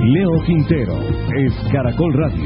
Leo Quintero es Caracol Radio.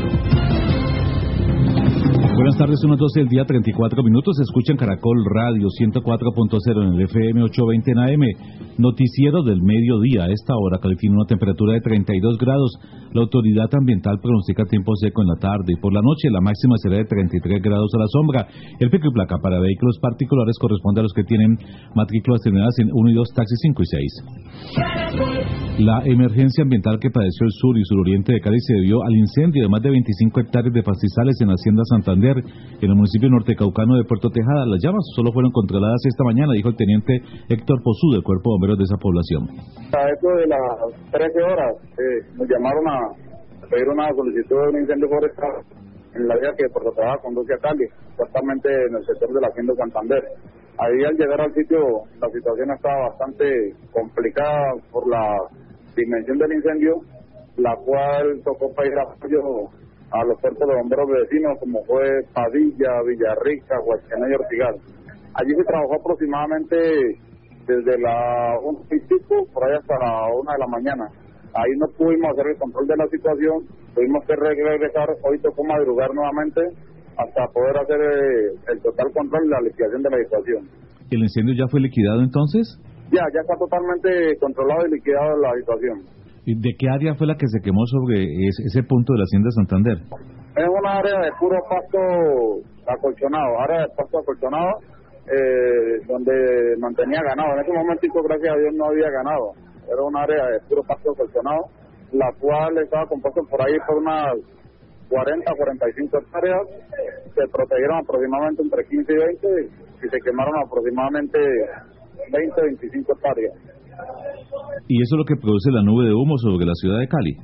Buenas tardes, son las 12 del día, 34 minutos. Escuchan Caracol Radio 104.0 en el FM 820 en AM. Noticiero del mediodía. A esta hora califica una temperatura de 32 grados. La autoridad ambiental pronostica tiempo seco en la tarde y por la noche la máxima será de 33 grados a la sombra. El pico y placa para vehículos particulares corresponde a los que tienen matrículas terminadas en 1 y 2, taxis 5 y 6. La emergencia ambiental que padeció el sur y suroriente de Cali se debió al incendio de más de 25 hectáreas de pastizales en la Hacienda Santander, en el municipio nortecaucano de Puerto Tejada. Las llamas solo fueron controladas esta mañana, dijo el teniente Héctor Pozú del Cuerpo de Bomberos de esa población. A eso de las 13 horas nos llamaron a pedir una solicitud de un incendio forestal en la vía que Puerto Tejada conduce a Cali, exactamente en el sector de la Hacienda Santander. Ahí al llegar al sitio la situación estaba bastante complicada por la dimensión del incendio, la cual tocó pedir apoyo a los cuerpos de bomberos vecinos como fue Padilla, Villarrica, Huasquena y Ortigal. Allí se trabajó aproximadamente desde la 1 y pico por ahí hasta la 1 de la mañana. Ahí no pudimos hacer el control de la situación, tuvimos que regresar, hoy tocó madrugar nuevamente hasta poder hacer el total control y la liquidación de la situación. ¿El incendio ya fue liquidado entonces? Ya está totalmente controlado y liquidado la situación. ¿Y de qué área fue la que se quemó sobre ese punto de la Hacienda Santander? Es una área de puro pasto acolchonado, donde mantenía ganado. En ese momentico, gracias a Dios, no había ganado. Era una área de puro pasto acolchonado, la cual estaba compuesta por ahí por unas 40-45 hectáreas. Se protegieron aproximadamente entre 15 y 20 y se quemaron aproximadamente 20-25 hectáreas. ¿Y eso es lo que produce la nube de humo sobre la ciudad de Cali?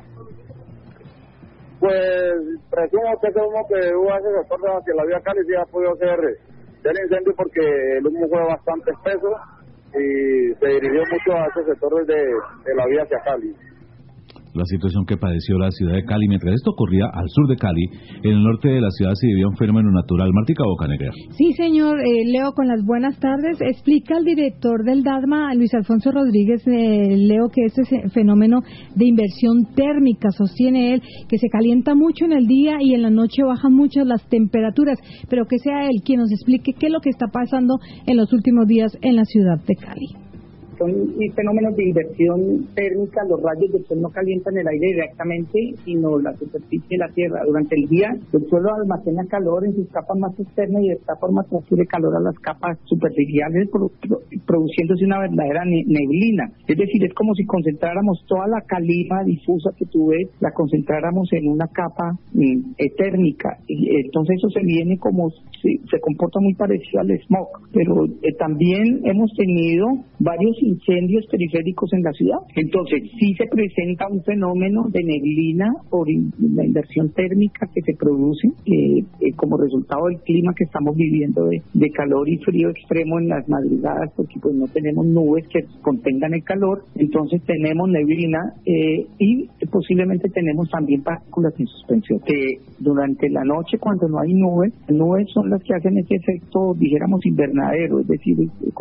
Pues presumo que ese humo que hubo hace sector hacia la vía Cali sí ha podido ser del incendio, porque el humo fue bastante espeso y se dirigió mucho a esos sectores de la vía hacia Cali. La situación que padeció la ciudad de Cali. Mientras esto ocurría al sur de Cali, en el norte de la ciudad se vivía un fenómeno natural. Martica Bocanegra. Sí, señor. Leo, con las buenas tardes. Explica el director del DADMA, Luis Alfonso Rodríguez, Leo, que este fenómeno de inversión térmica, sostiene él, que se calienta mucho en el día y en la noche bajan mucho las temperaturas, pero que sea él quien nos explique qué es lo que está pasando en los últimos días en la ciudad de Cali. Son fenómenos de inversión térmica. Los rayos del sol no calientan el aire directamente, sino la superficie de la tierra. Durante el día, el suelo almacena calor en sus capas más externas y de esta forma transfiere calor a las capas superficiales, produciéndose una verdadera neblina. Es decir, es como si concentráramos toda la calima difusa que tú ves, la concentráramos en una capa térmica. Entonces eso se viene como, se comporta muy parecido al smog. Pero también hemos tenido varios incendios periféricos en la ciudad. Entonces sí se presenta un fenómeno de neblina por la inversión térmica que se produce como resultado del clima que estamos viviendo de calor y frío extremo en las madrugadas, porque pues no tenemos nubes que contengan el calor. Entonces tenemos neblina y posiblemente tenemos también partículas en suspensión, que durante la noche, cuando no hay nubes son las que hacen ese efecto, dijéramos, invernadero, es decir,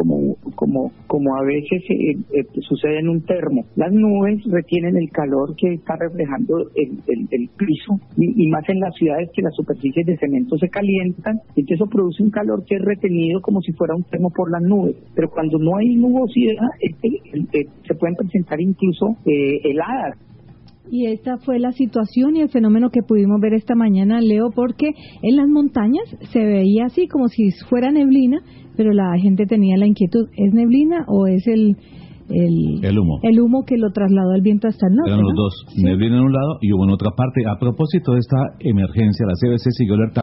como a veces sucede en un termo. Las nubes retienen el calor que está reflejando el piso, y más en las ciudades que las superficies de cemento se calientan, entonces eso produce un calor que es retenido como si fuera un termo por las nubes. Pero cuando no hay nubosidad, se pueden presentar incluso heladas. Y esta fue la situación y el fenómeno que pudimos ver esta mañana, Leo, porque en las montañas se veía así como si fuera neblina, pero la gente tenía la inquietud, ¿es neblina o es el humo? El humo que lo trasladó el viento hasta el norte. Eran los dos, sí. Neblina en un lado y humo en otra parte. A propósito de esta emergencia, la CBC siguió alertando